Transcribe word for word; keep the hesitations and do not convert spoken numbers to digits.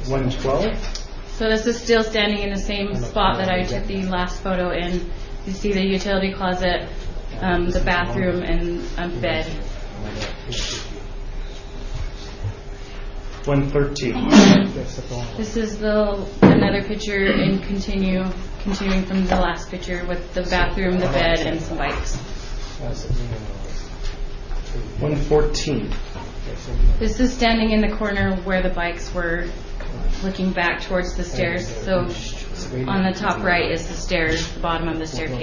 one twelve. So this is still standing in the same spot that I took the last photo in. You see the utility closet, um, the bathroom, and a bed. one thirteen. This is the another picture in continue, continuing from the last picture with the bathroom, the bed, and some bikes. one fourteen. This is standing in the corner where the bikes were, looking back towards the stairs. So on the top right is the stairs, the bottom of the staircase.